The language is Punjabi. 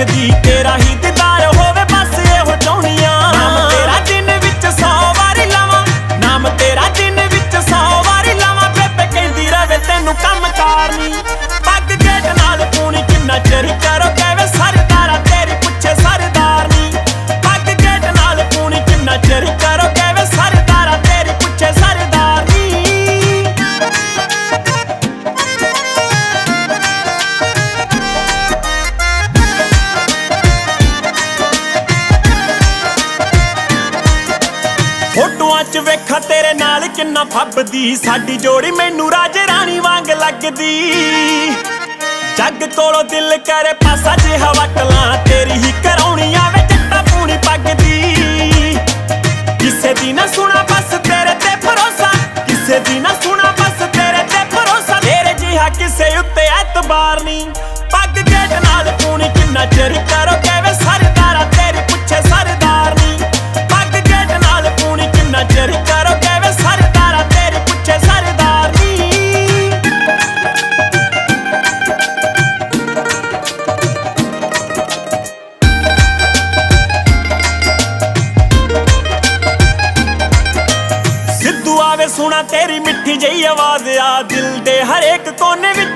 ਪੁੱਛਦੀ ਤੇਰਾ ਹੀ ਦੀਦਾਰ ਹੋਵੇ ਬਸ ਇਹੋ ਚਾਹੁੰਨੀਆਂ। ਨਾਮ ਤੇਰਾ ਦਿਨ ਵਿੱਚ 100 ਵਾਰੀ ਲਾਵਾਂ, ਨਾਮ ਤੇਰਾ ਦਿਨ ਵਿੱਚ 100 ਵਾਰੀ ਲਾਵਾਂ। ਬੇਬੇ ਕਹਿੰਦੀ ਰਵੇ ਤੈਨੂੰ ਕੰਮ ਕਾਰ ਨੀ, ਪੱਗ ਗੇਟ ਨਾਲ ਪੂਣੀ ਕਿੰਨਾ ਚਿਰ ਕਰੋਗੇ ਵੇ ਸਰਦਾਰਾ ਤੇਰੀ ਪੁੱਛੇ ਸਰਦਾਰ ਨੀ। ਪੱਗ ਗੇਟ ਨਾਲ ਪੂਣੀ ਕਿੰਨਾ ਚਿਰ ਕਰੋਗੇ ਵੇ ਸਰਦਾਰਾ ਤੇਰੀ ਪੁੱਛੇ ਸਰਦਾਰ ਨੀ। ਫੋਟੋਆਂ 'ਚ ਵੇਖਾਂ ਤੇਰੇ ਨਾਲ ਕਿੰਨਾ ਫੱਬਦੀ, ਸਾਡੀ ਜੋੜੀ ਮੈਨੂੰ ਰਾਜੇ ਰਾਣੀ ਵਾਂਗ ਲੱਗਦੀ। ਜੱਗ ਕੋਲੋਂ ਦਿਲ ਕਰੇ ਪਾਸਾ ਜਿਹਾ ਵੱਟ ਲਾਂ, ਤੇਰੀ ਹੀ ਕਰਾਉਣੀ ਆਵੇ ਜੱਟਾ ਪੂਣੀ ਪੱਗ ਦੀ। ਕਿਸੇ ਦੀ ਨਾ ਸੁਣਾ ਬਸ ਤੇਰੇ ਤੇ ਭਰੋਸਾ, ਕਿਸੇ ਦੀ ਨਾ ਸੁਣਾ ਬਸ ਤੇਰੇ ਤੇ ਭਰੋਸਾ। ਤੇਰੇ ਜਿਹਾ ਕਿਸੇ ਉੱਤੇ ਐਤਬਾਰ ਨੀ, ਪੱਗ ਗੇਟ ਨਾਲ ਪੂਣੀ ਕਿੰਨਾ ਚਿਰ ਕਰੋਗੇ ਵੇ ਸਰਦਾਰਾ ਤੇਰੀ ਪੁੱਛੇ ਸਰਦਾਰ ਨੀ। ਪੱਗ ਗੇਟ ਨਾਲ ਪੂਣੀ ਕਿੰਨਾ ਚਿਰ ਕਰੋਗੇ ਵੇ ਸਰਦਾਰਾ ਤੇਰੀ ਪੁੱਛੇ ਸਰਦਾਰ ਨੀ। ਸਿੱਧੂ ਆਵੇ ਸੁਣਾ ਤੇਰੀ ਮਿੱਠੀ ਜਿਹੀ ਆਵਾਜ਼ ਆ, ਦਿਲ ਦੇ ਹਰੇਕ ਕੋਨੇ ਵਿੱਚ